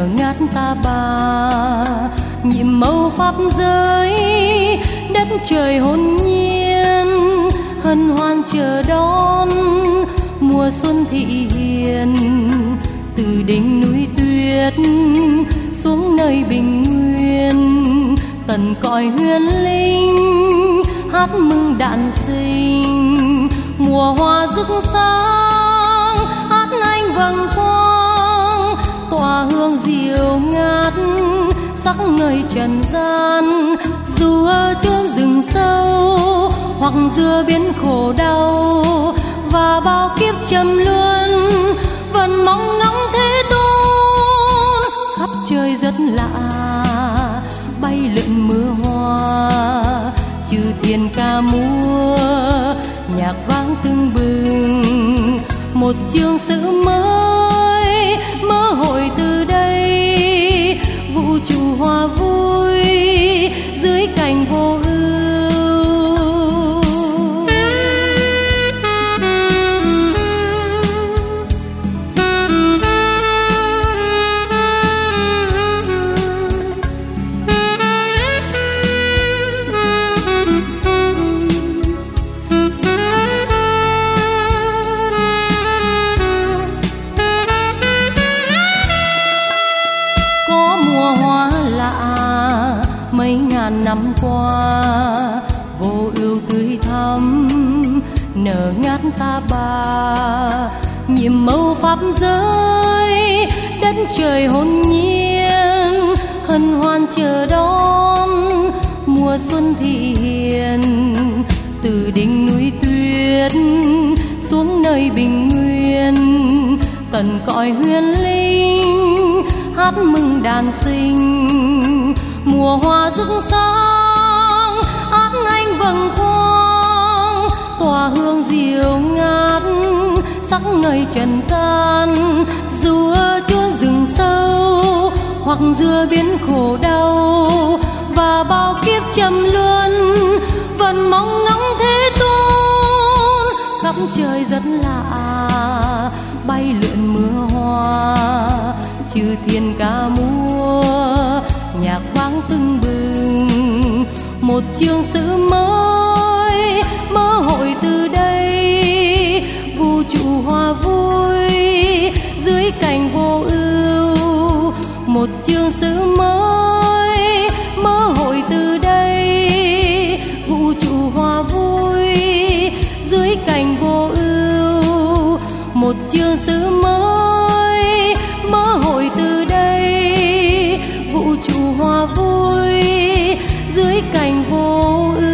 ngát ta bà, nhiệm màu pháp giới đất trời hồn nhiên, hân hoan chờ đón mùa xuân thị hiền. Từ đỉnh núi tuyết xuống nơi bình nguyên, tần cõi huyền linh hát mừng đản sinh. Mùa hoa rực sáng hát anh vầng quang, tỏa hương diệu ngát sắc ngời trần gian. Dù ở chốn rừng sâu hoặc giữa biển khổ đau, và bao kiếp trầm luân vẫn mong ngóng Thế Tôn. Khắp trời rất lạ bay lượn mưa hoa, chư thiên ca múa nhạc vang tưng bừng. Một chương sử mới mơ hội từ đây, vũ trụ hòa vui dưới cảnh vô ưu. Mấy ngàn năm qua vô ưu tươi thắm nở ngát ta bà, nhiệm màu pháp giới đất trời hồn nhiên, hân hoan chờ đón mùa xuân thị hiền. Từ đỉnh núi tuyết xuống nơi bình nguyên, tần cõi huyền linh hát mừng đản sinh. Mùa hoa rực sáng hát anh vầng quang, tỏa hương diệu ngát sắc ngời trần gian. Dù ở chốn rừng sâu hoặc giữa biển khổ đau, và bao kiếp trầm luân vẫn mong ngóng Thế Tôn. Khắp trời rất lạ bay lượn mưa hoa, chư thiên ca múa nhạc vang tưng bừng. Một chương sử mới mơ hội từ đây, vũ trụ hòa vui dưới cảnh vô ưu. Một chương sử mới mơ hội từ đây, vũ trụ hòa vui dưới cảnh vô ưu. Một chương sử mới mơ hội từ đây, vũ trụ hòa vui dưới cảnh vô ưu.